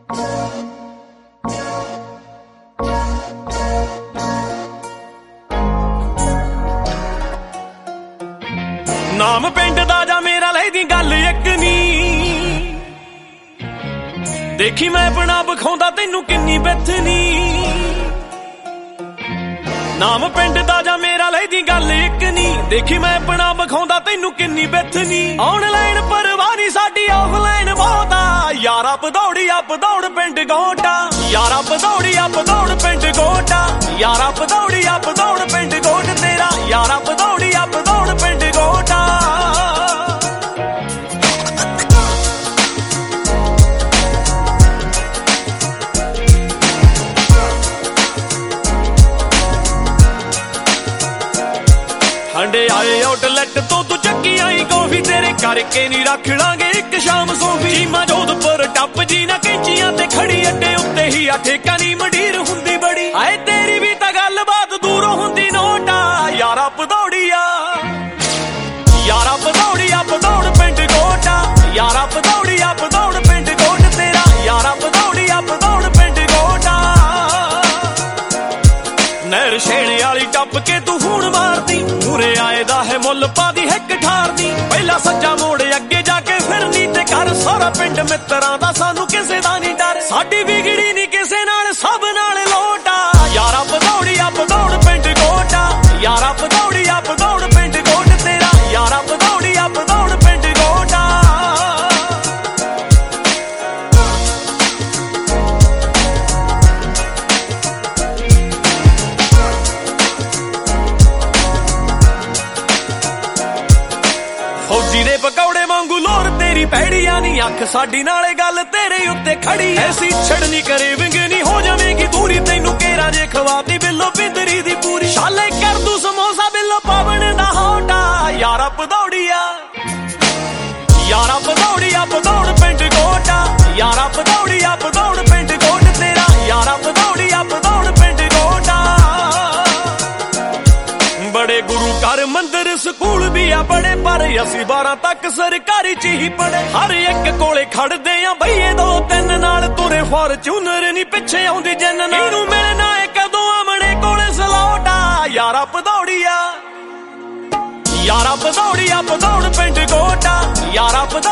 नाम पिंड दा जा मेरा लैदी गल इक नी देखी मैं अपना बखाउंदा तैनू किन्नी बिथनी नाम पिंड दा जा मेरा लैदी गल इक नी देखी मैं अपना बखाउंदा तैनू किन्नी बिथनी ऑनलाइन परवानी साडी ऑफलाइन बहुत आ यार अप दौड़ पिंड गोटा यार अप दौड़ पिंड गोटा यार अप दौड़ पिंड गोट तेरा यार अप दौड़ पिंड गोटा हंडे आए आउटलेट तो तू चक्की आई कॉफी तेरे करके नी रख लांगे एक शाम सोफी चीमा जोधपुर टप जी ना कैंचियां ते खड़ी अड्डे उत्ते ही आ ठेका नी मंडीर हुंदी बड़ी आए तेरी भी तां गलबात दूरों हुंदी नोटा यार अप दौड़िया यार अप दौड़ पिंड गोटा यार अप दौड़ पिंड गोट तेरा यार अप दौड़ पिंड गोटा नहर छेणे वाली टप के तू हूण मारदी मूरे आए दा है मुल पादी हिक ठारदी पहला सज्जा मोड़ अगे जाके फिरनी ते कर सारा पिंड मित्रां दा सानू किसे दा नहीं डर साडी बिगड़ी नहीं किसे नाल सब नाल लोटा यार अप दौड़ पिंड गोटा यार अप दौड़ पिंड गोट तेरा यार अप दौड़ पिंड गोटा फौजी दे पकौड़े वांगू लोर तेरी पैड़िया नी अख साडी नाले गल तेरे उत्ते खड़ी ऐसी छड़नी करे विंग नी हो जावेगी दूरी तैनू केरा जे खवाती बिल्लो पिंदरी दी पूरी शाले कर दू समोसा बिल्लो पावण दा होटा यार अप दौड़िया यार अप दौड़ पिंड गोटा यार अप दौड़ पिंड गोट तेरा यार अप दौड़ पिंड गोटा बड़े गुरु घर मंदिर स्कूल भी आ बड़े पर असी 12 तक सरकारी च ही पढ़े हर एक कोले खड़दे आ भईए 2-3 नाल तुरे फॉर्च्यूनर नी पिछे आउंदी जन इनू मिलना है कदों आमणे कोले सलोटा यार अप दौड़िया यार अप दौड़ पिंड गोटा यार अप